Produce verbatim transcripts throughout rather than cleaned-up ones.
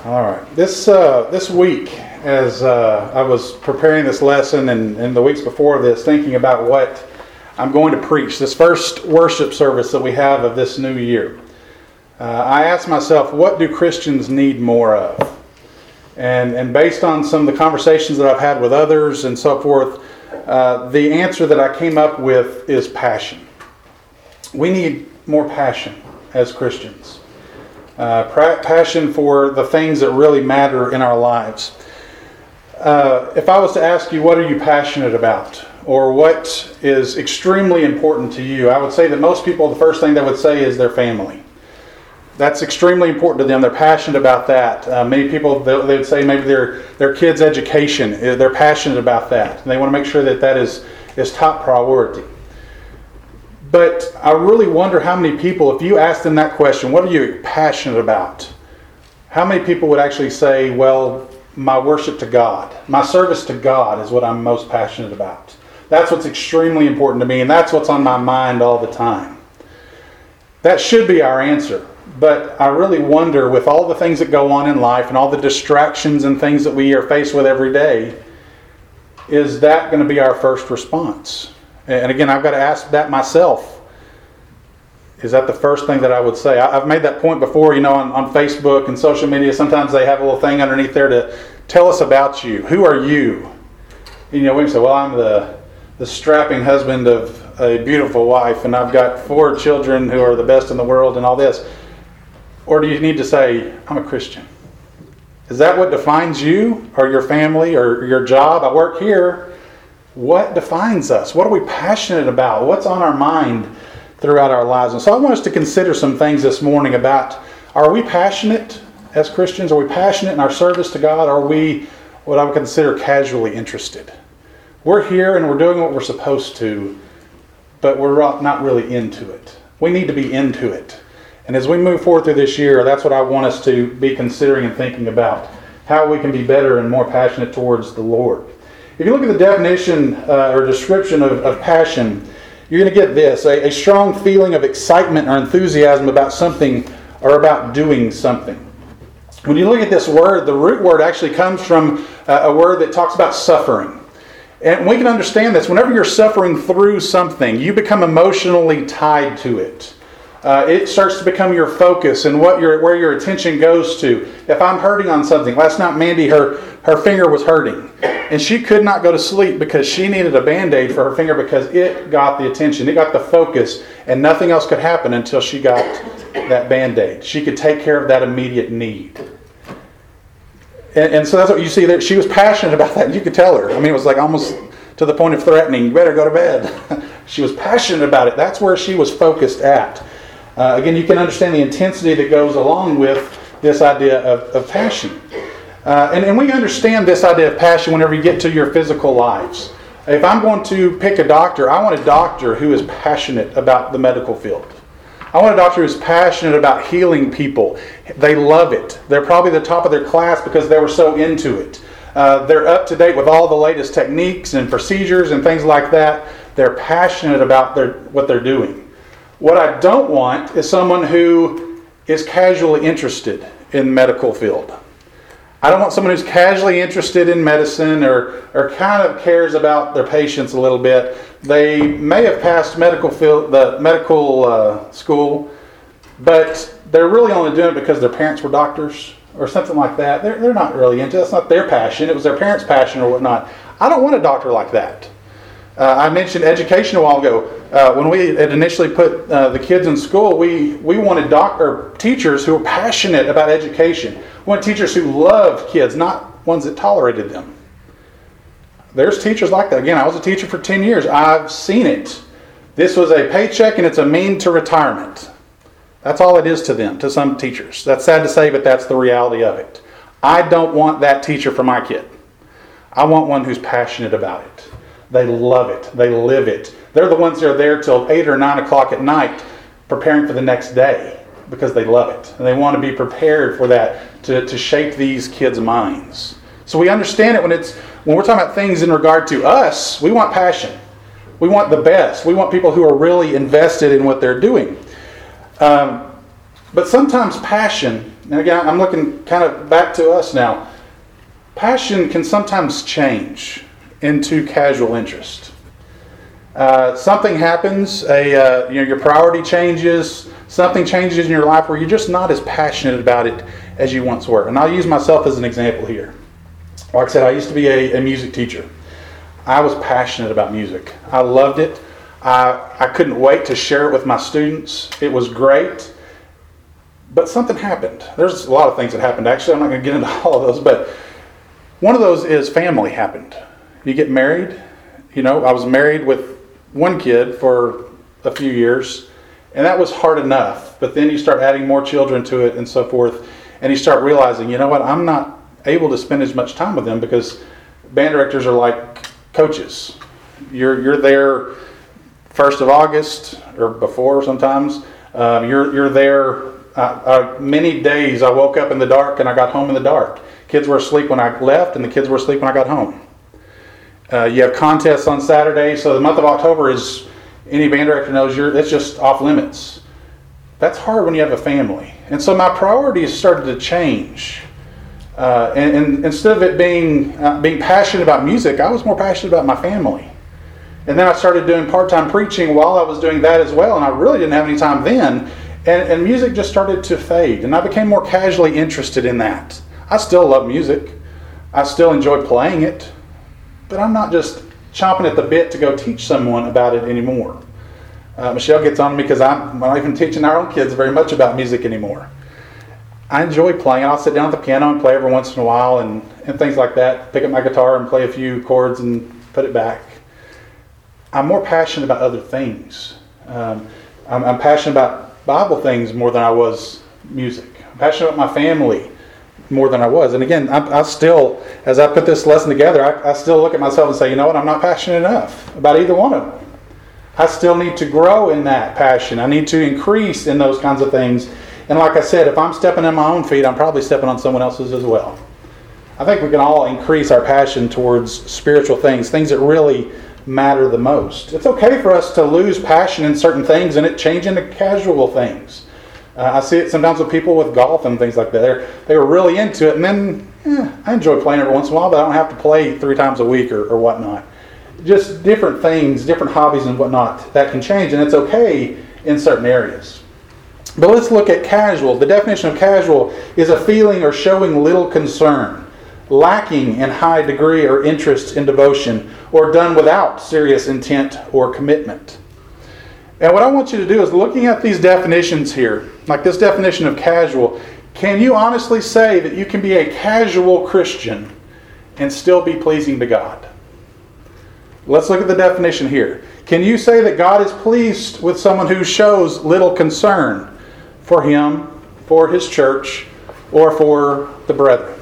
All right. This uh, this week, as uh, I was preparing this lesson and, and the weeks before this, thinking about what I'm going to preach, this first worship service that we have of this new year, uh, I asked myself, what do Christians need more of? And, and based on some of the conversations that I've had with others and so forth, uh, the answer that I came up with is passion. We need more passion as Christians. Uh, passion for the things that really matter in our lives. Uh, if I was to ask you, what are you passionate about? Or what is extremely important to you? I would say that most people, the first thing they would say is their family. That's extremely important to them. They're passionate about that. Uh, many people, they would say maybe their, their kids' education. They're passionate about that. And they want to make sure that that is, is top priority. But I really wonder how many people, if you ask them that question, what are you passionate about? How many people would actually say, well, my worship to God, my service to God is what I'm most passionate about. That's what's extremely important to me, and that's what's on my mind all the time. That should be our answer. But I really wonder, with all the things that go on in life and all the distractions and things that we are faced with every day, is that going to be our first response? And again, I've got to ask that myself. Is that the first thing that I would say? I've made that point before, you know, on, on Facebook and social media. Sometimes they have a little thing underneath there to tell us about you. Who are you? And, you know, we can say, well, I'm the, the strapping husband of a beautiful wife, and I've got four children who are the best in the world and all this. Or do you need to say, I'm a Christian? Is that what defines you or your family or your job? I work here. What defines us? What are we passionate about? What's on our mind throughout our lives? And so I want us to consider some things this morning about, are we passionate as Christians? Are we passionate in our service to God? Are we what I would consider casually interested? We're here and we're doing what we're supposed to, but we're not really into it. We need to be into it. And as we move forward through this year, that's what I want us to be considering and thinking about, how we can be better and more passionate towards the Lord. If you look at the definition uh, or description of, of passion, you're going to get this, a, a strong feeling of excitement or enthusiasm about something or about doing something. When you look at this word, the root word actually comes from uh, a word that talks about suffering. And we can understand this. Whenever you're suffering through something, you become emotionally tied to it. Uh, it starts to become your focus and what your where your attention goes to. If I'm hurting on something, last night Mandy, her, her finger was hurting. And she could not go to sleep because she needed a Band-Aid for her finger because it got the attention. It got the focus. And nothing else could happen until she got that Band-Aid. She could take care of that immediate need. And, and so that's what you see there. She was passionate about that. You could tell her. I mean, it was like almost to the point of threatening. You better go to bed. She was passionate about it. That's where she was focused at. Uh, again, you can understand the intensity that goes along with this idea of, of passion. Uh, and, and we understand this idea of passion whenever you get to your physical lives. If I'm going to pick a doctor, I want a doctor who is passionate about the medical field. I want a doctor who's passionate about healing people. They love it. They're probably the top of their class because they were so into it. Uh, they're up to date with all the latest techniques and procedures and things like that. They're passionate about their what they're doing. What I don't want is someone who is casually interested in the medical field. I don't want someone who's casually interested in medicine or, or kind of cares about their patients a little bit. They may have passed medical field, the medical uh, school, but they're really only doing it because their parents were doctors or something like that. They're, they're not really into it. That's not their passion. It was their parents' passion or whatnot. I don't want a doctor like that. Uh, I mentioned education a while ago. Uh, when we had initially put uh, the kids in school, we, we wanted doc- or teachers who were passionate about education. We wanted teachers who loved kids, not ones that tolerated them. There's teachers like that. Again, I was a teacher for ten years. I've seen it. This was a paycheck and it's a mean to retirement. That's all it is to them, to some teachers. That's sad to say, but that's the reality of it. I don't want that teacher for my kid. I want one who's passionate about it. They love it. They live it. They're the ones that are there till eight or nine o'clock at night preparing for the next day because they love it. And they want to be prepared for that to, to shape these kids' minds. So we understand it when it's when we're talking about things in regard to us, we want passion. We want the best. We want people who are really invested in what they're doing. Um, but sometimes passion And again, I'm looking kind of back to us now. Passion can sometimes change into casual interest. Uh, something happens, a uh, you know, your priority changes, something changes in your life where you're just not as passionate about it as you once were. And I'll use myself as an example here. Like I said, I used to be a, a music teacher. I was passionate about music. I loved it. I, I couldn't wait to share it with my students. It was great. But something happened. There's a lot of things that happened. Actually, I'm not going to get into all of those. But one of those is family happened. You get married. You know, I was married with one kid for a few years. And that was hard enough. But then you start adding more children to it and so forth. And you start realizing, you know what, I'm not able to spend as much time with them because band directors are like coaches. You're you're there first of August or before sometimes. Um, you're you're there uh, uh, many days. I woke up in the dark and I got home in the dark. Kids were asleep when I left and the kids were asleep when I got home. Uh, you have contests on Saturdays, so the month of October is, any band director knows, you're it's just off limits. That's hard when you have a family. And so my priorities started to change. Uh, and, and instead of it being uh, being passionate about music, I was more passionate about my family. And then I started doing part-time preaching while I was doing that as well, and I really didn't have any time then. And, and music just started to fade, and I became more casually interested in that. I still love music. I still enjoy playing it, but I'm not just chomping at the bit to go teach someone about it anymore. Uh, Michelle gets on me because I'm not even teaching our own kids very much about music anymore. I enjoy playing. I'll sit down at the piano and play every once in a while and, and things like that. Pick up my guitar and play a few chords and put it back. I'm more passionate about other things. Um, I'm, I'm passionate about Bible things more than I was music. I'm passionate about my family more than I was. And again, I, I still, as I put this lesson together, I, I still look at myself and say, you know what, I'm not passionate enough about either one of them. I still need to grow in that passion. I need to increase in those kinds of things. And like I said, if I'm stepping on my own feet, I'm probably stepping on someone else's as well. I think we can all increase our passion towards spiritual things, things that really matter the most. It's okay for us to lose passion in certain things and it change into casual things. Uh, I see it sometimes with people with golf and things like that. They're, they were really into it, and then eh, I enjoy playing every once in a while, but I don't have to play three times a week or, or whatnot. Just different things, different hobbies and whatnot that can change, and it's okay in certain areas. But let's look at casual. The definition of casual is a feeling or showing little concern, lacking in high degree or interest in devotion, or done without serious intent or commitment. And what I want you to do is, looking at these definitions here, like this definition of casual, can you honestly say that you can be a casual Christian and still be pleasing to God? Let's look at the definition here. Can you say that God is pleased with someone who shows little concern for Him, for His church, or for the brethren?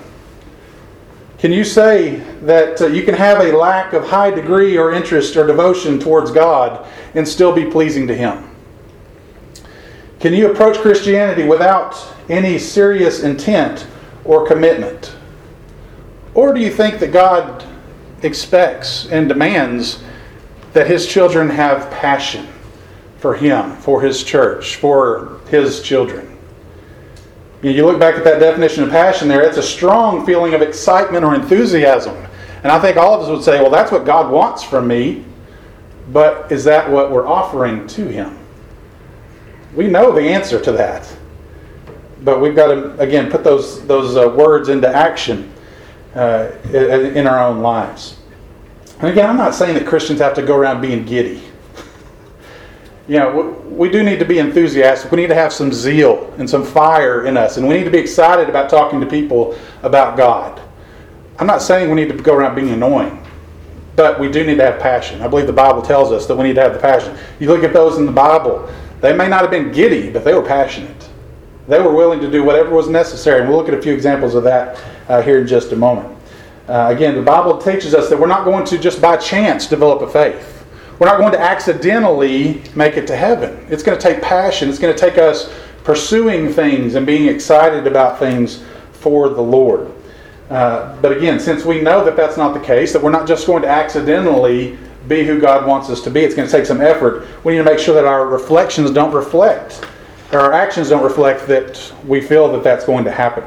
Can you say that uh, you can have a lack of high degree or interest or devotion towards God and still be pleasing to Him? Can you approach Christianity without any serious intent or commitment? Or do you think that God expects and demands that His children have passion for Him, for His church, for His children? You look back at that definition of passion there, it's a strong feeling of excitement or enthusiasm. And I think all of us would say, well, that's what God wants from me, but is that what we're offering to Him? We know the answer to that. But we've got to, again, put those, those uh, words into action uh, in our own lives. And again, I'm not saying that Christians have to go around being giddy. You know, we do need to be enthusiastic. We need to have some zeal and some fire in us. And we need to be excited about talking to people about God. I'm not saying we need to go around being annoying. But we do need to have passion. I believe the Bible tells us that we need to have the passion. You look at those in the Bible, they may not have been giddy, but they were passionate. They were willing to do whatever was necessary. And we'll look at a few examples of that uh, here in just a moment. Uh, again, the Bible teaches us that we're not going to just by chance develop a faith. We're not going to accidentally make it to heaven. It's going to take passion. It's going to take us pursuing things and being excited about things for the Lord. Uh, but again, since we know that that's not the case, that we're not just going to accidentally be who God wants us to be, it's going to take some effort. We need to make sure that our reflections don't reflect or our actions don't reflect that we feel that that's going to happen.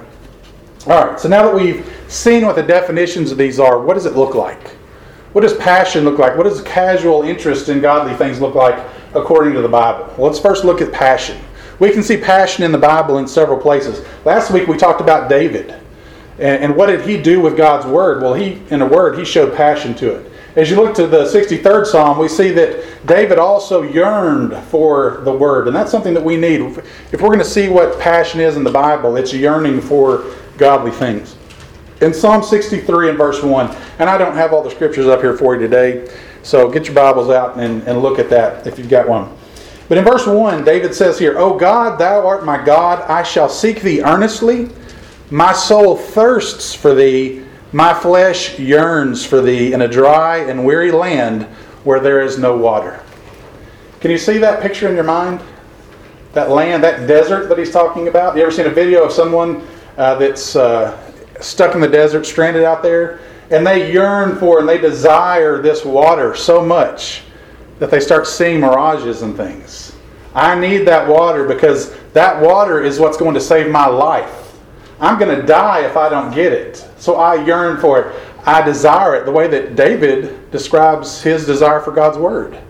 All right, so now that we've seen what the definitions of these are, what does it look like? What does passion look like? What does casual interest in godly things look like according to the Bible? Well, let's first look at passion. We can see passion in the Bible in several places. Last week we talked about David. And what did he do with God's Word? Well, he, in a word, he showed passion to it. As you look to the sixty-third Psalm, we see that David also yearned for the Word. And that's something that we need. If we're going to see what passion is in the Bible, it's yearning for godly things. In Psalm sixty-three and verse one, and I don't have all the scriptures up here for you today, so get your Bibles out and, and look at that if you've got one. But in verse one, David says here, O God, thou art my God, I shall seek thee earnestly. My soul thirsts for thee, my flesh yearns for thee in a dry and weary land where there is no water. Can you see that picture in your mind? That land, that desert that he's talking about? You ever seen a video of someone uh, that's uh, stuck in the desert, stranded out there? And they yearn for and they desire this water so much that they start seeing mirages and things. I need that water because that water is what's going to save my life. I'm going to die if I don't get it. So I yearn for it. I desire it the way that David describes his desire for God's Word.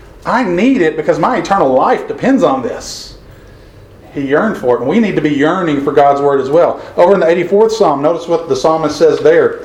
I need it because my eternal life depends on this. He yearned for it. And we need to be yearning for God's Word as well. Over in the eighty-fourth Psalm, notice what the psalmist says there.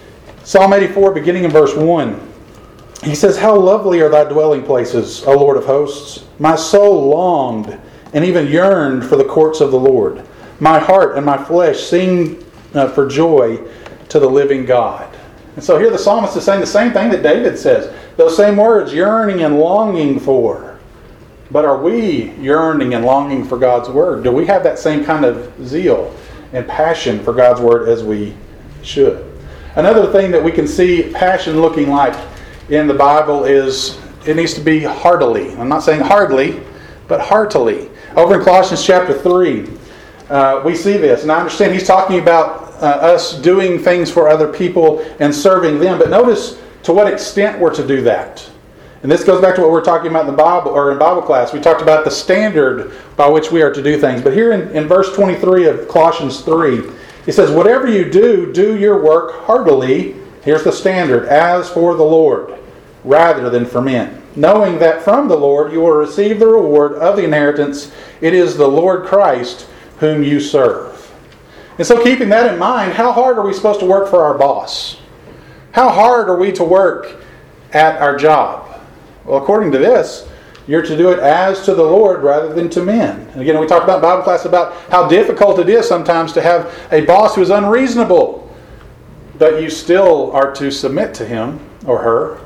Psalm eighty-four, beginning in verse one. He says, How lovely are thy dwelling places, O Lord of hosts! My soul longed and even yearned for the courts of the Lord. My heart and my flesh sing uh, for joy to the living God. And so here the psalmist is saying the same thing that David says. Those same words, yearning and longing for. But are we yearning and longing for God's Word? Do we have that same kind of zeal and passion for God's Word as we should? Another thing that we can see passion looking like in the Bible is it needs to be heartily. I'm not saying hardly, but heartily. Over in Colossians chapter three, Uh, we see this, and I understand he's talking about uh, us doing things for other people and serving them. But notice to what extent we're to do that. And this goes back to what we we're talking about in the Bible or in Bible class. We talked about the standard by which we are to do things. But here in, in verse twenty-three of Colossians three, it says, "Whatever you do, do your work heartily." Here's the standard: as for the Lord, rather than for men, knowing that from the Lord you will receive the reward of the inheritance. It is the Lord Christ whom you serve. And so keeping that in mind, how hard are we supposed to work for our boss? How hard are we to work at our job? Well, according to this, you're to do it as to the Lord rather than to men. And again, we talked about in Bible class about how difficult it is sometimes to have a boss who is unreasonable, but you still are to submit to him or her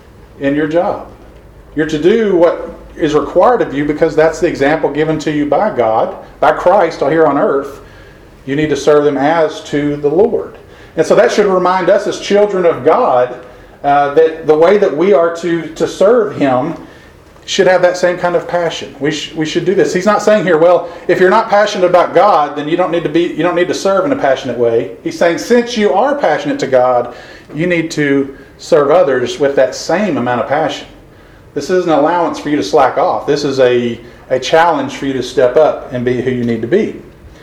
in your job. You're to do what is required of you because that's the example given to you by God, by Christ here on earth. You need to serve them as to the Lord. And so that should remind us as children of God uh, that the way that we are to, to serve Him should have that same kind of passion. We, sh- we should do this. He's not saying here, well, if you're not passionate about God, then you don't need to be you don't need to serve in a passionate way. He's saying since you are passionate to God, you need to serve others with that same amount of passion. This isn't an allowance for you to slack off. This is a, a challenge for you to step up and be who you need to be.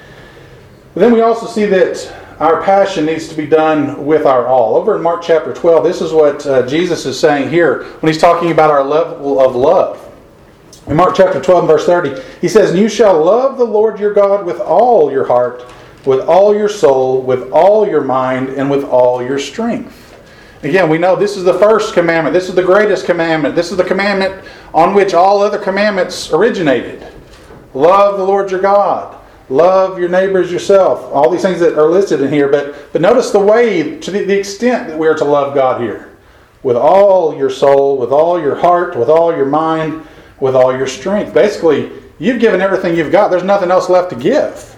But then we also see that our passion needs to be done with our all. Over in Mark chapter twelve, this is what uh, Jesus is saying here when He's talking about our level of love. In Mark chapter twelve, verse thirty, He says, "And you shall love the Lord your God with all your heart, with all your soul, with all your mind, and with all your strength." Again, we know this is the first commandment. This is the greatest commandment. This is the commandment on which all other commandments originated. Love the Lord your God. Love your neighbor as yourself. All these things that are listed in here. But, but notice the way, to the, the extent that we are to love God here. With all your soul, with all your heart, with all your mind, with all your strength. Basically, you've given everything you've got. There's nothing else left to give.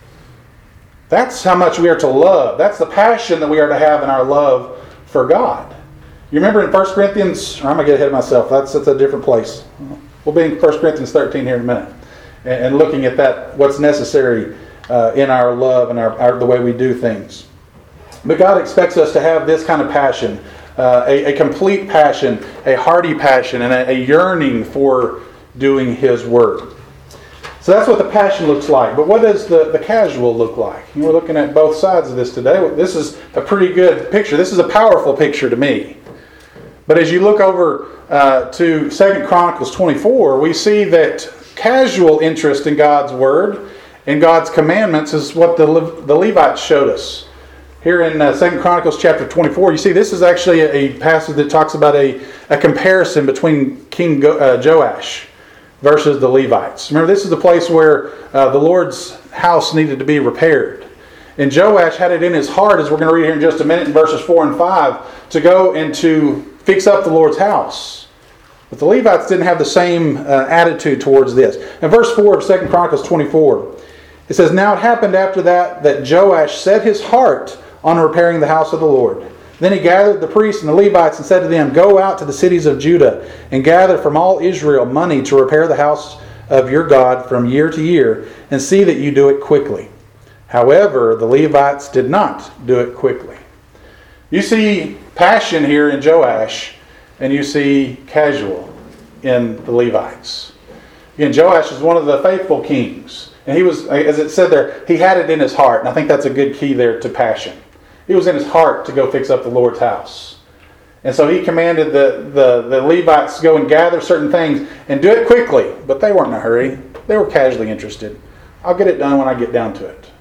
That's how much we are to love. That's the passion that we are to have in our love for God. You remember in First Corinthians, or I'm going to get ahead of myself, that's, that's a different place. We'll be in First Corinthians thirteen here in a minute. And, and looking at that, what's necessary uh, in our love and our, our, the way we do things. But God expects us to have this kind of passion, uh, a, a complete passion, a hearty passion, and a, a yearning for doing His Word. So that's what the passion looks like. But what does the, the casual look like? And we're looking at both sides of this today. This is a pretty good picture. This is a powerful picture to me. But as you look over uh, to Second Chronicles twenty-four, we see that casual interest in God's Word and God's commandments is what the, Le- the Levites showed us. Here in uh, Second Chronicles chapter twenty-four, you see this is actually a, a passage that talks about a, a comparison between King Go- uh, Joash versus the Levites. Remember, this is the place where uh, the Lord's house needed to be repaired. And Joash had it in his heart, as we're going to read here in just a minute in verses four and five, to go and to fix up the Lord's house. But the Levites didn't have the same uh, attitude towards this. In verse four of Second Chronicles twenty-four, it says, "Now it happened after that that Joash set his heart on repairing the house of the Lord. Then he gathered the priests and the Levites and said to them, 'Go out to the cities of Judah and gather from all Israel money to repair the house of your God from year to year, and see that you do it quickly.' However, the Levites did not do it quickly." You see passion here in Joash, and you see casual in the Levites. Again, Joash is one of the faithful kings. And he was, as it said there, he had it in his heart. And I think that's a good key there to passion. It was in his heart to go fix up the Lord's house. And so he commanded the, the, the Levites to go and gather certain things and do it quickly. But they weren't in a hurry. They were casually interested. I'll get it done when I get down to it.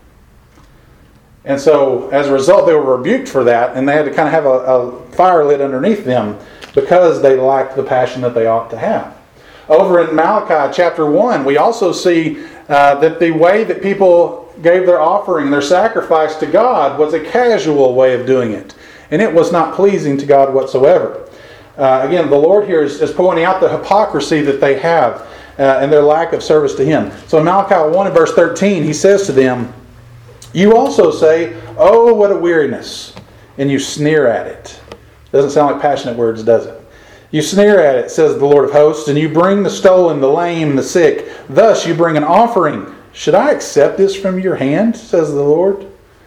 And so as a result, they were rebuked for that. And they had to kind of have a, a fire lit underneath them because they lacked the passion that they ought to have. Over in Malachi chapter one, we also see uh, that the way that people gave their offering, their sacrifice to God, was a casual way of doing it. And it was not pleasing to God whatsoever. Uh, again, the Lord here is, is pointing out the hypocrisy that they have uh, and their lack of service to Him. So in Malachi one and verse thirteen, He says to them, "You also say, 'Oh, what a weariness,' and you sneer at it." Doesn't sound like passionate words, does it? "You sneer at it, says the Lord of hosts, and you bring the stolen, the lame, the sick. Thus you bring an offering. Should I accept this from your hand, says the Lord?"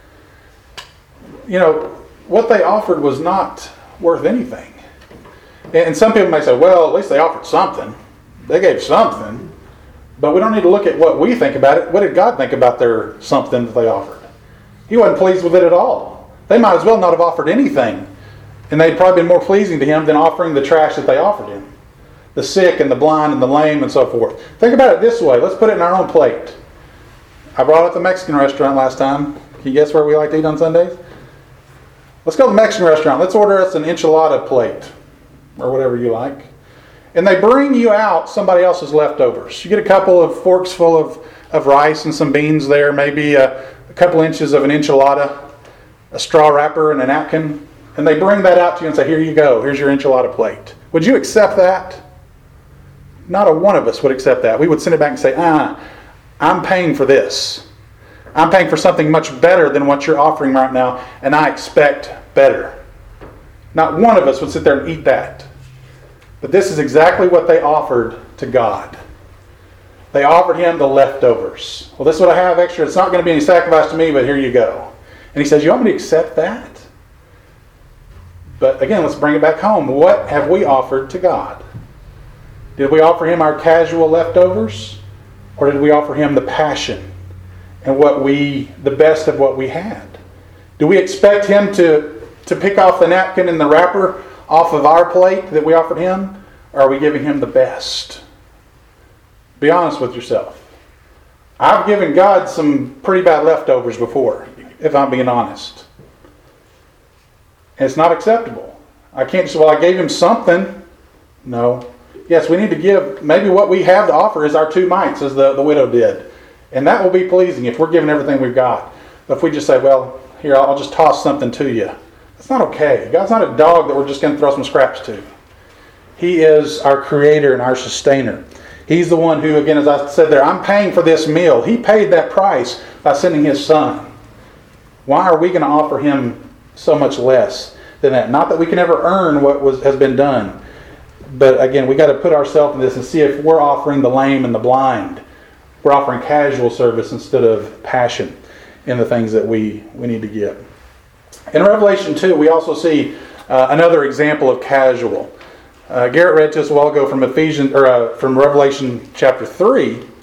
You know, what they offered was not worth anything. And some people may say, well, at least they offered something. They gave something. But we don't need to look at what we think about it. What did God think about their something that they offered? He wasn't pleased with it at all. They might as well not have offered anything. And they'd probably been more pleasing to Him than offering the trash that they offered Him. The sick and the blind and the lame and so forth. Think about it this way. Let's put it in our own plate. I brought up the Mexican restaurant last time. Can you guess where we like to eat on Sundays? Let's go to the Mexican restaurant. Let's order us an enchilada plate. Or whatever you like. And they bring you out somebody else's leftovers. You get a couple of forks full of, of rice and some beans there. Maybe a, a couple inches of an enchilada. A straw wrapper and a napkin. And they bring that out to you and say, here you go, here's your enchilada plate. Would you accept that? Not a one of us would accept that. We would send it back and say, ah, I'm paying for this. I'm paying for something much better than what you're offering right now, and I expect better. Not one of us would sit there and eat that. But this is exactly what they offered to God. They offered Him the leftovers. Well, this is what I have extra. It's not going to be any sacrifice to me, but here you go. And He says, you want me to accept that? But again, let's bring it back home. What have we offered to God? Did we offer Him our casual leftovers? Or did we offer Him the passion and what we, the best of what we had? Do we expect Him to, to pick off the napkin and the wrapper off of our plate that we offered Him? Or are we giving Him the best? Be honest with yourself. I've given God some pretty bad leftovers before, if I'm being honest. And it's not acceptable. I can't just, well, I gave Him something. No. Yes, we need to give, maybe what we have to offer is our two mites, as the, the widow did. And that will be pleasing if we're giving everything we've got. But if we just say, well, here, I'll just toss something to you. That's not okay. God's not a dog that we're just going to throw some scraps to. He is our creator and our sustainer. He's the one who, again, as I said there, I'm paying for this meal. He paid that price by sending His Son. Why are we going to offer Him so much less than that? Not that we can ever earn what was has been done. But again, we got to put ourselves in this and see if we're offering the lame and the blind. We're offering casual service instead of passion in the things that we, we need to give. In Revelation two, we also see uh, another example of casual. Uh, Garrett read to us a while ago from Ephesians or uh, from Revelation chapter three,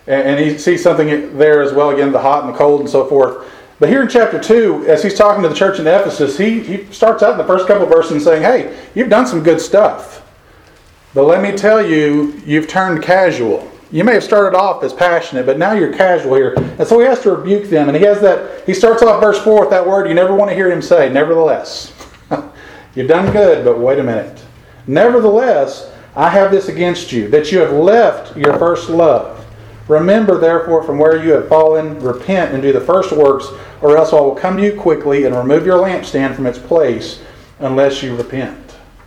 And, and he sees something there as well, again, the hot and the cold and so forth. But here in chapter two, as he's talking to the church in Ephesus, he, he starts out in the first couple of verses saying, hey, you've done some good stuff. But let me tell you, you've turned casual. You may have started off as passionate, but now you're casual here. And so he has to rebuke them. And he has that, he starts off verse four with that word you never want to hear him say, nevertheless. You've done good, but wait a minute. Nevertheless, I have this against you, that you have left your first love. Remember, therefore, from where you have fallen, repent and do the first works, or else I will come to you quickly and remove your lampstand from its place, unless you repent.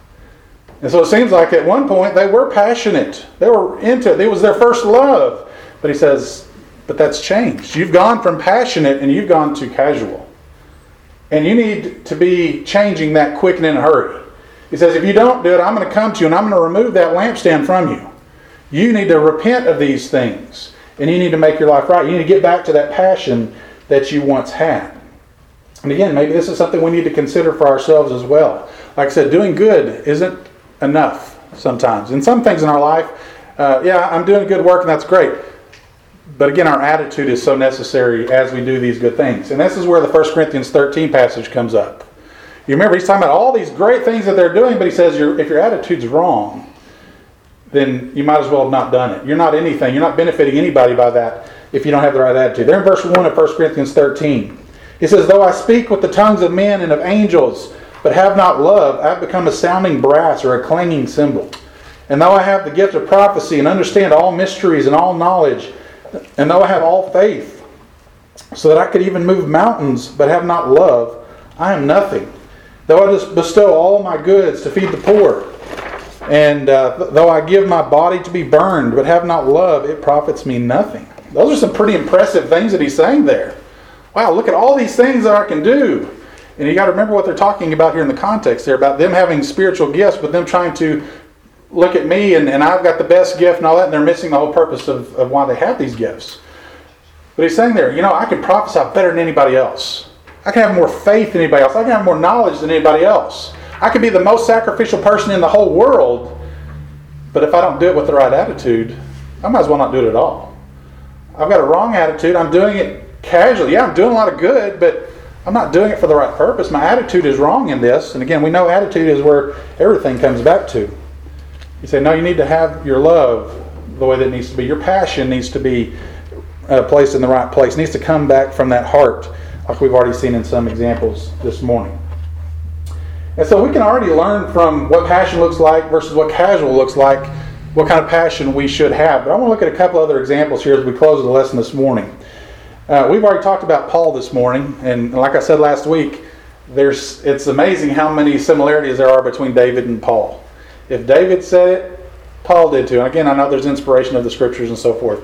And so it seems like at one point they were passionate. They were into it. It was their first love. But he says, but that's changed. You've gone from passionate and you've gone to casual. And you need to be changing that quick and in a hurry. He says, if you don't do it, I'm going to come to you and I'm going to remove that lampstand from you. You need to repent of these things. And you need to make your life right. You need to get back to that passion that you once had. And again, maybe this is something we need to consider for ourselves as well. Like I said, doing good isn't enough sometimes. In some things in our life, uh, yeah, I'm doing good work and that's great. But again, our attitude is so necessary as we do these good things. And this is where the First Corinthians thirteen passage comes up. You remember, he's talking about all these great things that they're doing, but he says your, if your attitude's wrong, then you might as well have not done it. You're not anything. You're not benefiting anybody by that if you don't have the right attitude. There in verse one of First Corinthians thirteen. He says, though I speak with the tongues of men and of angels, but have not love, I have become a sounding brass or a clanging cymbal. And though I have the gift of prophecy and understand all mysteries and all knowledge, and though I have all faith, so that I could even move mountains, but have not love, I am nothing. Though I just bestow all my goods to feed the poor, and uh, though I give my body to be burned, but have not love, it profits me nothing. Those are some pretty impressive things that he's saying there. Wow, look at all these things that I can do. And you got to remember what they're talking about here in the context there, about them having spiritual gifts, but them trying to look at me and, and I've got the best gift and all that, and they're missing the whole purpose of, of why they have these gifts. But he's saying there, you know, I can prophesy better than anybody else. I can have more faith than anybody else. I can have more knowledge than anybody else. I can be the most sacrificial person in the whole world, but if I don't do it with the right attitude, I might as well not do it at all. I've got a wrong attitude. I'm doing it casually. Yeah, I'm doing a lot of good, but I'm not doing it for the right purpose. My attitude is wrong in this. And again, we know attitude is where everything comes back to. You say, no, you need to have your love the way that it needs to be. Your passion needs to be uh, placed in the right place. It needs to come back from that heart, like we've already seen in some examples this morning. And so we can already learn from what passion looks like versus what casual looks like, what kind of passion we should have. But I want to look at a couple other examples here as we close the lesson this morning. Uh, we've already talked about Paul this morning, and like I said last week, there's it's amazing how many similarities there are between David and Paul. If David said it, Paul did too. And again, I know there's inspiration of the scriptures and so forth.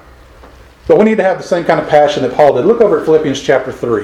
But we need to have the same kind of passion that Paul did. Look over at Philippians chapter three.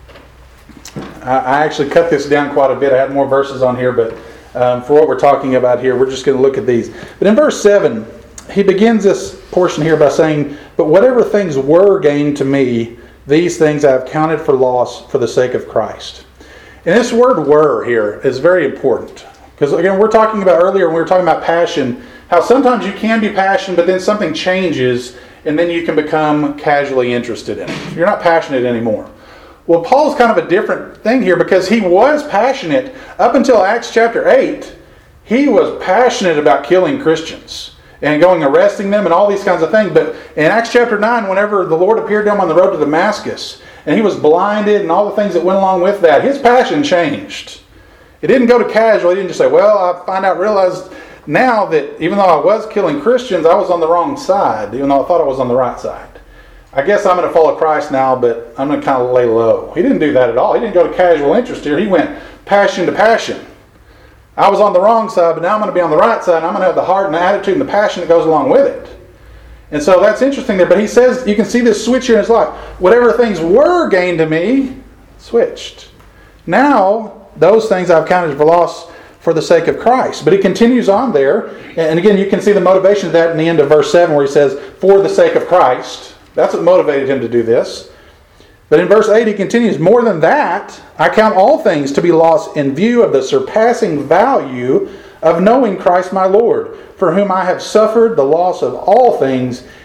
I, I actually cut this down quite a bit. I had more verses on here, but um, for what we're talking about here, we're just going to look at these. But in verse seven, he begins this portion here by saying, but whatever things were gained to me, these things I have counted for loss for the sake of Christ. And this word were here is very important. Because again, we're talking about earlier when we were talking about passion, how sometimes you can be passionate, but then something changes, and then you can become casually interested in it. You're not passionate anymore. Well, Paul's kind of a different thing here because he was passionate up until Acts chapter eight. He was passionate about killing Christians and going arresting them and all these kinds of things. But in Acts chapter nine, whenever the Lord appeared to him on the road to Damascus, and he was blinded and all the things that went along with that, his passion changed. It didn't go to casual. He didn't just say, well, I find out, realized now that even though I was killing Christians, I was on the wrong side, even though I thought I was on the right side. I guess I'm going to follow Christ now, but I'm going to kind of lay low. He didn't do that at all. He didn't go to casual interest here. He went passion to passion. I was on the wrong side, but now I'm going to be on the right side, and I'm going to have the heart and the attitude and the passion that goes along with it. And so that's interesting there. But he says, you can see this switch here in his life. Whatever things were gained to me, switched. Now, those things I've counted for loss for the sake of Christ. But he continues on there. And again, you can see the motivation of that in the end of verse seven where he says, for the sake of Christ. That's what motivated him to do this. But in verse eight he continues, more than that, I count all things to be lost in view of the surpassing value of knowing Christ my Lord, for whom I have suffered the loss of all things,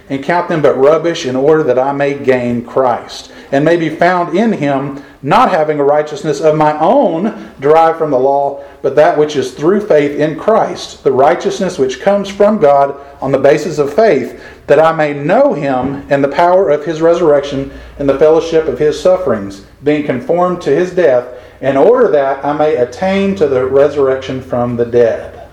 and count them but rubbish, in order that I may gain Christ, and may be found in him, not having a righteousness of my own derived from the law, but that which is through faith in Christ, the righteousness which comes from God on the basis of faith, that I may know him and the power of his resurrection and the fellowship of his sufferings, being conformed to his death, in order that I may attain to the resurrection from the dead.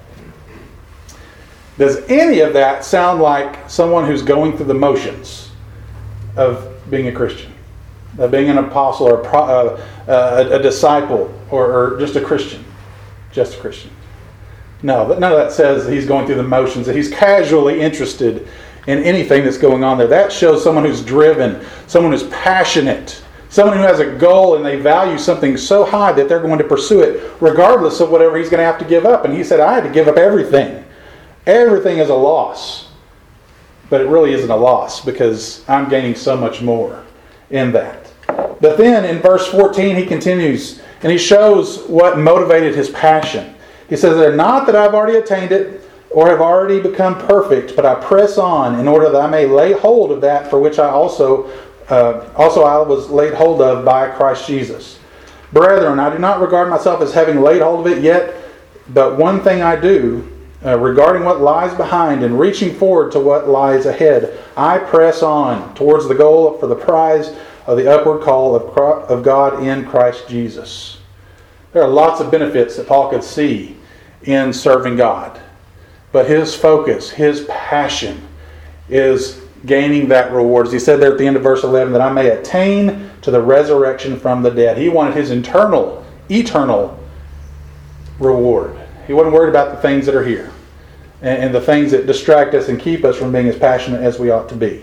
Does any of that sound like someone who's going through the motions of being a Christian? Of being an apostle or a, pro, uh, uh, a disciple or, or just a Christian? Just a Christian. No, none of that says that he's going through the motions, that he's casually interested in anything that's going on there. That shows someone who's driven, someone who's passionate, someone who has a goal and they value something so high that they're going to pursue it regardless of whatever he's going to have to give up. And he said, I had to give up everything. Everything is a loss. But it really isn't a loss because I'm gaining so much more in that. But then in verse fourteen he continues and he shows what motivated his passion. He says, "They're not that I've already attained it or have already become perfect, but I press on in order that I may lay hold of that for which I also uh, also I was laid hold of by Christ Jesus. Brethren, I do not regard myself as having laid hold of it yet, but one thing I do, Uh, regarding what lies behind and reaching forward to what lies ahead, I press on towards the goal for the prize of the upward call of, of God in Christ Jesus." There are lots of benefits that Paul could see in serving God. But his focus, his passion is gaining that reward. As he said there at the end of verse eleven, that I may attain to the resurrection from the dead. He wanted his internal, eternal reward. He wasn't worried about the things that are here and the things that distract us and keep us from being as passionate as we ought to be.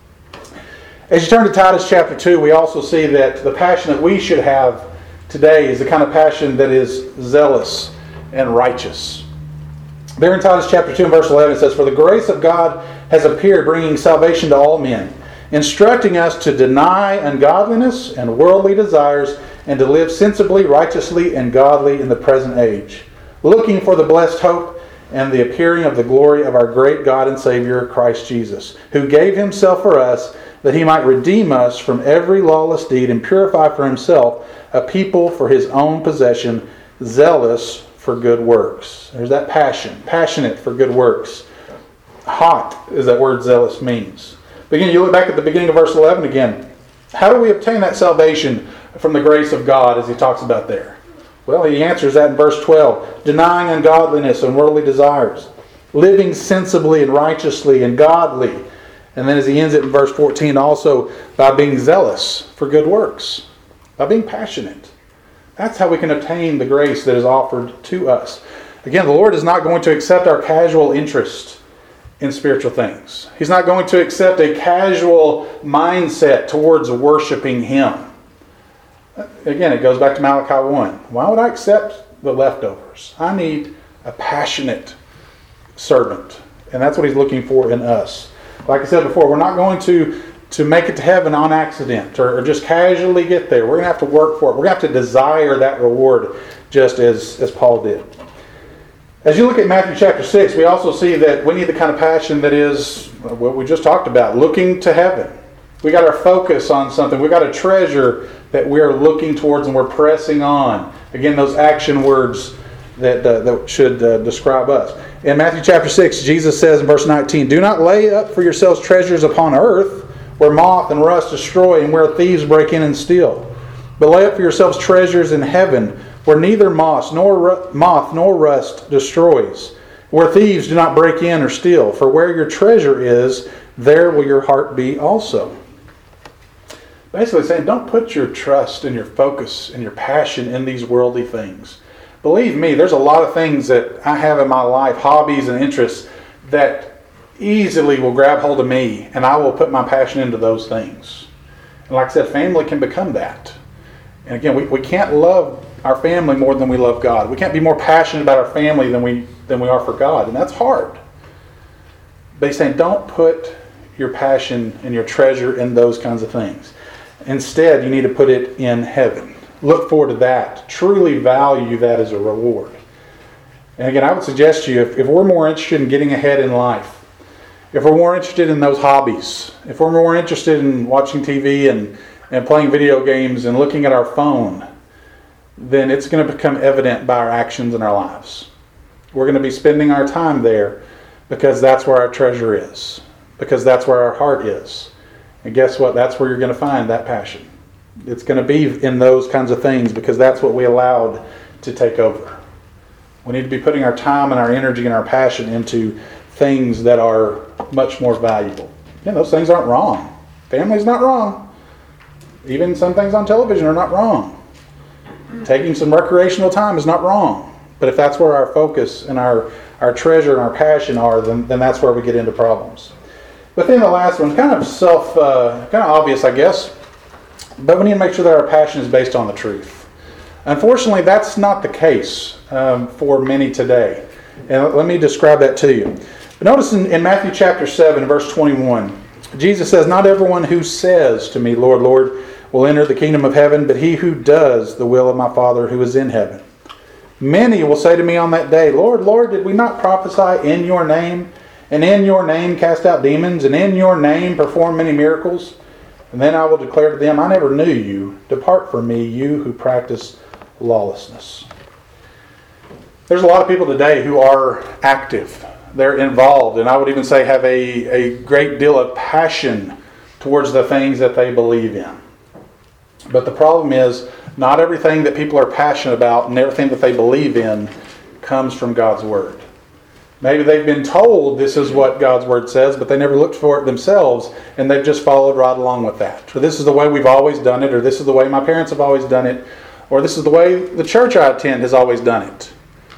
As you turn to Titus chapter two, we also see that the passion that we should have today is the kind of passion that is zealous and righteous. There in Titus chapter two and verse eleven it says, "For the grace of God has appeared, bringing salvation to all men, instructing us to deny ungodliness and worldly desires, and to live sensibly, righteously, and godly in the present age, looking for the blessed hope and the appearing of the glory of our great God and Savior, Christ Jesus, who gave himself for us, that he might redeem us from every lawless deed and purify for himself a people for his own possession, zealous for good works." There's that passion, passionate for good works. Hot is that word zealous means. But again, you look back at the beginning of verse eleven again. How do we obtain that salvation from the grace of God as he talks about there? Well, he answers that in verse twelve. Denying ungodliness and worldly desires. Living sensibly and righteously and godly. And then as he ends it in verse fourteen, also by being zealous for good works. By being passionate. That's how we can obtain the grace that is offered to us. Again, the Lord is not going to accept our casual interest in spiritual things. He's not going to accept a casual mindset towards worshiping him. Again, it goes back to Malachi one. Why would I accept the leftovers? I need a passionate servant. And that's what he's looking for in us. Like I said before, we're not going to, to make it to heaven on accident or, or just casually get there. We're going to have to work for it. We're going to have to desire that reward just as, as Paul did. As you look at Matthew chapter six, we also see that we need the kind of passion that is what we just talked about, looking to heaven. We got our focus on something. We got a treasure that we're looking towards and we're pressing on. Again, those action words that, uh, that should uh, describe us. In Matthew chapter six, Jesus says in verse nineteen, "Do not lay up for yourselves treasures upon earth, where moth and rust destroy and where thieves break in and steal. But lay up for yourselves treasures in heaven, where neither moth nor, ru- moth nor rust destroys, where thieves do not break in or steal. For where your treasure is, there will your heart be also." Basically saying, don't put your trust and your focus and your passion in these worldly things. Believe me, there's a lot of things that I have in my life, hobbies and interests, that easily will grab hold of me, and I will put my passion into those things. And like I said, family can become that. And again, we, we can't love our family more than we love God. We can't be more passionate about our family than we than we are for God, and that's hard. But he's saying, don't put your passion and your treasure in those kinds of things. Instead, you need to put it in heaven. Look forward to that. Truly value that as a reward. And again, I would suggest to you, if, if we're more interested in getting ahead in life, if we're more interested in those hobbies, if we're more interested in watching T V and, and playing video games and looking at our phone, then it's going to become evident by our actions in our lives. We're going to be spending our time there because that's where our treasure is, because that's where our heart is. And guess what? That's where you're going to find that passion. It's going to be in those kinds of things because that's what we allowed to take over. We need to be putting our time and our energy and our passion into things that are much more valuable. Yeah, those things aren't wrong. Family's not wrong. Even some things on television are not wrong. Taking some recreational time is not wrong. But if that's where our focus and our, our treasure and our passion are, then, then that's where we get into problems. But then the last one, kind of self, uh, kind of obvious, I guess. But we need to make sure that our passion is based on the truth. Unfortunately, that's not the case um, for many today. And let me describe that to you. But notice in, in Matthew chapter seven, verse twenty-one, Jesus says, "Not everyone who says to me, 'Lord, Lord,' will enter the kingdom of heaven, but he who does the will of my Father who is in heaven. Many will say to me on that day, 'Lord, Lord, did we not prophesy in your name, and in your name cast out demons, and in your name perform many miracles?' And then I will declare to them, 'I never knew you. Depart from me, you who practice lawlessness.'" There's a lot of people today who are active. They're involved, and I would even say have a, a great deal of passion towards the things that they believe in. But the problem is, not everything that people are passionate about and everything that they believe in comes from God's Word. Maybe they've been told this is what God's Word says, but they never looked for it themselves, and they've just followed right along with that. Or this is the way we've always done it, or this is the way my parents have always done it, or this is the way the church I attend has always done it.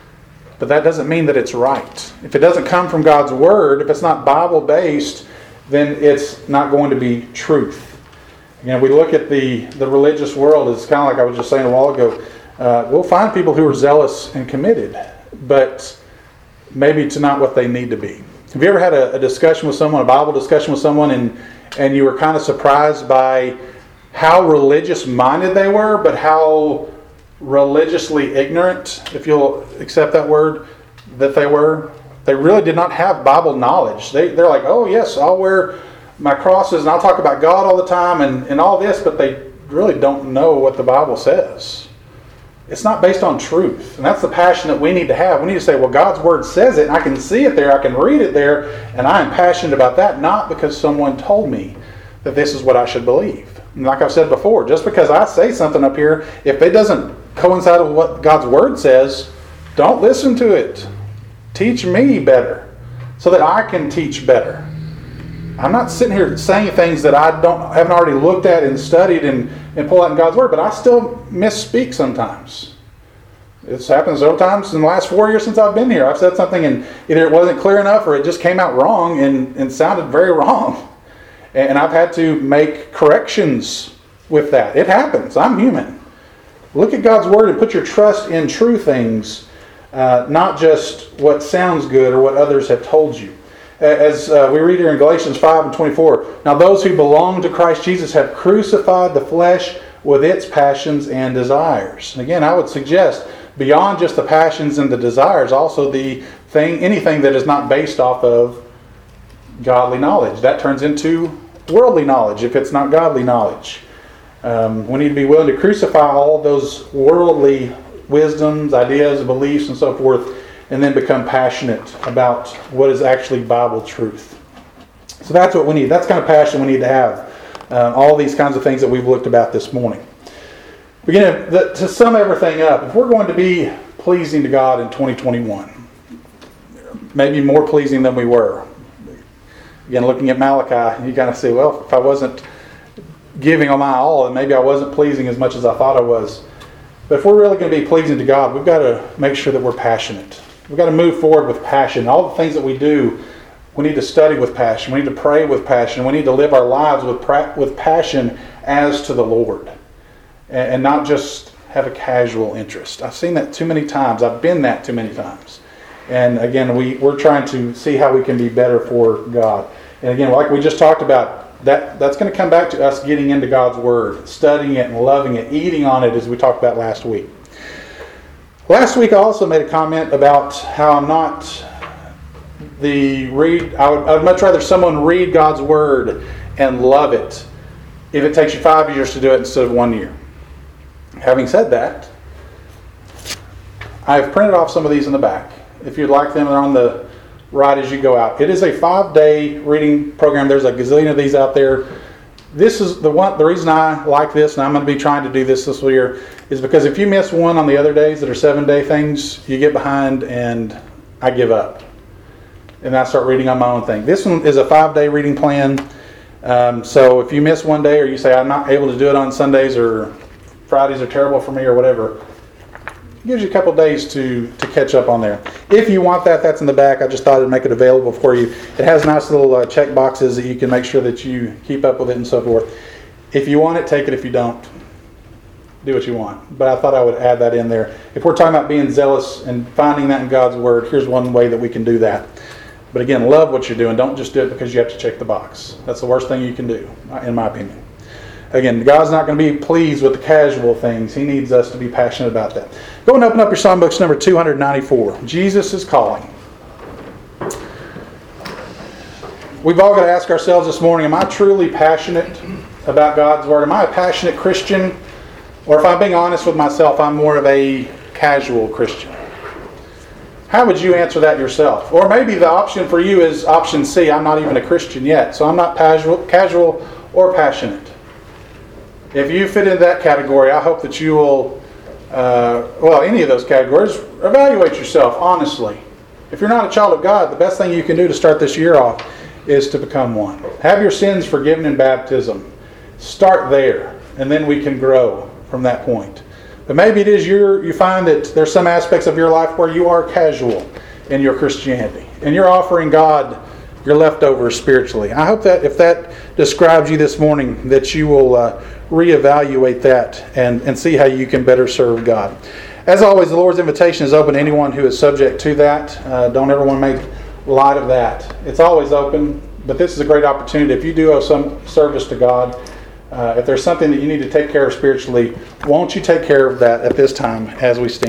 But that doesn't mean that it's right. If it doesn't come from God's Word, if it's not Bible-based, then it's not going to be truth. You know, we look at the, the religious world, it's kind of like I was just saying a while ago, uh, we'll find people who are zealous and committed, but maybe to not what they need to be. Have you ever had a, a discussion with someone, a Bible discussion with someone, and, and you were kind of surprised by how religious-minded they were, but how religiously ignorant, if you'll accept that word, that they were? They really did not have Bible knowledge. They, they're like, oh yes, I'll wear my crosses and I'll talk about God all the time and, and all this, but they really don't know what the Bible says. It's not based on truth. And that's the passion that we need to have. We need to say, well, God's Word says it, and I can see it there, I can read it there, and I am passionate about that, not because someone told me that this is what I should believe. And like I've said before, just because I say something up here, if it doesn't coincide with what God's Word says, don't listen to it. Teach me better so that I can teach better. I'm not sitting here saying things that I don't haven't already looked at and studied and, and pull out in God's Word, but I still misspeak sometimes. It's happened several times in the last four years since I've been here. I've said something and either it wasn't clear enough or it just came out wrong and, and sounded very wrong. And I've had to make corrections with that. It happens. I'm human. Look at God's Word and put your trust in true things, uh, not just what sounds good or what others have told you. As uh, we read here in Galatians five and twenty-four, now those who belong to Christ Jesus have crucified the flesh with its passions and desires. And again, I would suggest beyond just the passions and the desires, also the thing, anything that is not based off of godly knowledge. That turns into worldly knowledge if it's not godly knowledge. Um, we need to be willing to crucify all those worldly wisdoms, ideas, beliefs, and so forth, and then become passionate about what is actually Bible truth. So that's what we need. That's the kind of passion we need to have. Uh, all these kinds of things that we've looked about this morning. Again, the, to sum everything up, if we're going to be pleasing to God in twenty twenty-one, maybe more pleasing than we were. Again, looking at Malachi, you kind of say, well, if I wasn't giving all my all, then maybe I wasn't pleasing as much as I thought I was. But if we're really going to be pleasing to God, we've got to make sure that we're passionate. We've got to move forward with passion. All the things that we do, we need to study with passion. We need to pray with passion. We need to live our lives with with passion as to the Lord. And not just have a casual interest. I've seen that too many times. I've been that too many times. And again, we, we're trying to see how we can be better for God. And again, like we just talked about, that, that's going to come back to us getting into God's Word, studying it and loving it, eating on it as we talked about last week. Last week I also made a comment about how I'm not the read. I would, I would much rather someone read God's Word and love it if it takes you five years to do it instead of one year. Having said that, I've printed off some of these in the back. If you'd like them, they're on the right as you go out. It is a five-day reading program. There's a gazillion of these out there. This is the one. The reason I like this, and I'm going to be trying to do this this year, is because if you miss one on the other days that are seven-day things, you get behind, and I give up, and I start reading on my own thing. This one is a five-day reading plan. Um, so if you miss one day, or you say I'm not able to do it on Sundays, or Fridays are terrible for me, or whatever, it gives you a couple days to to catch up on there. If you want that, that's in the back. I just thought I'd make it available for you. It has nice little uh, check boxes that you can make sure that you keep up with it and so forth. If you want it, take it. If you don't, do what you want. But I thought I would add that in there. If we're talking about being zealous and finding that in God's Word, here's one way that we can do that. But again, love what you're doing. Don't just do it because you have to check the box. That's the worst thing you can do, in my opinion. Again, God's not going to be pleased with the casual things. He needs us to be passionate about that. Go and open up your songbooks, number two ninety-four. Jesus is calling. We've all got to ask ourselves this morning, am I truly passionate about God's Word? Am I a passionate Christian? Or if I'm being honest with myself, I'm more of a casual Christian. How would you answer that yourself? Or maybe the option for you is option C, I'm not even a Christian yet, so I'm not casual, casual or passionate. If you fit into that category, I hope that you will, uh, well, any of those categories, evaluate yourself honestly. If you're not a child of God, the best thing you can do to start this year off is to become one. Have your sins forgiven in baptism. Start there, and then we can grow from that point. But maybe it is your, you find that there's some aspects of your life where you are casual in your Christianity, and you're offering God your leftovers spiritually. I hope that if that describes you this morning, that you will uh, reevaluate that and, and see how you can better serve God. As always, the Lord's invitation is open to anyone who is subject to that. Uh, don't ever want to make light of that. It's always open, but this is a great opportunity. If you do owe some service to God, uh, if there's something that you need to take care of spiritually, won't you take care of that at this time as we stand?